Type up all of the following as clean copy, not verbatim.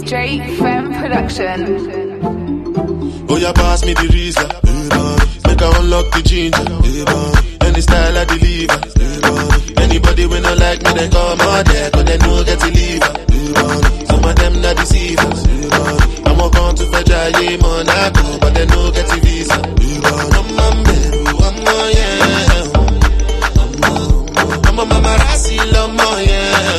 Drake Femme Production. Oh, yeah, pass me the reason. Make I unlock the ginger. Any style I deliver. Anybody when not like me, they come out there, cause they know get to leave. Some of them not deceivers. I'm a come to fetch a ye Monaco, but they know get to visa. I'm a man, I'm a yeah. I'm a mama rasi lamo yeah.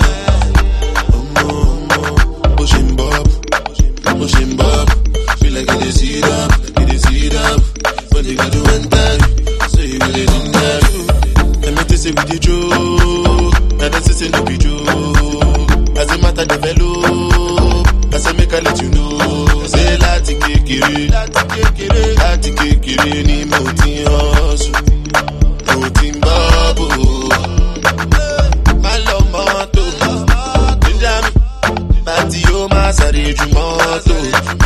Pushing Bob, feel like it is heat up, when they got to enter, so you really didn't have you. Let me tell you with the joke, now that's just no be joke. As a matter develop, I say make I let you know. Say lati kekere, ni moti hustle, moti bubble. My love moto, Benjamin, Matio, Masari Jumoto.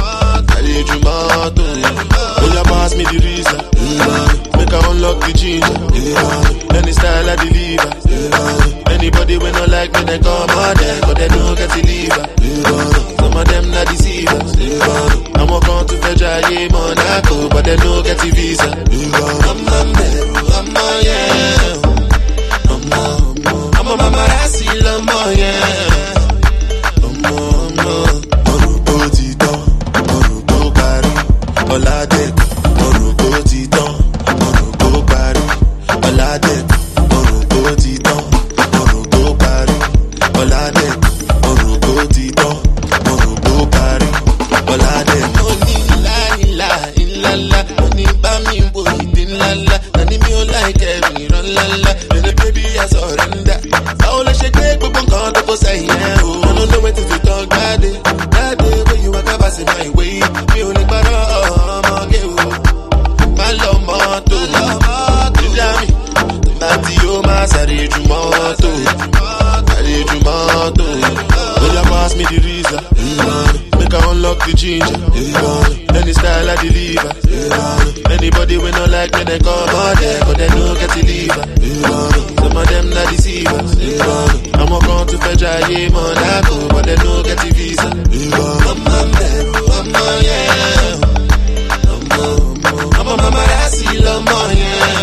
Oh, yeah, pass me the reason. Make I unlock the ginger. Any style I deliver. Anybody when not like me, they come out there, cause they don't get to leave. Some of them not deceivers. I'm a come to fetch a ye Monaco, but they don't get to visa. I'm a man, I'm a yeah. I'm a mama rasi lamo yeah. Olade, Oruko Titan, Oruko Paris. Olade, Oruko Titan, Oruko Paris. Olade, Oruko Titan, Oruko Paris. Olade, money la, money bami boy din la. Nani mi o like me run la. And the baby I surrender. All the shake gbogbo nkan to go say yeah. I don't know what to talk that day when you were passing my way. Me only para. Masari Jumoto. Oh, yeah, pass me the reason. Make I unlock the ginger. Any style I deliver. Anybody when not like me, they come out there, cause they don't get to leave. Some of them not deceivers. I'm a come to fetch a ye Monaco, but they don't get the visa. I'm a man, I'm a yeah. I'm a mama rasi lamo yeah.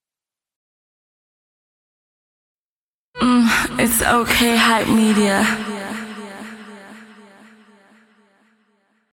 It's okay, Hype Media.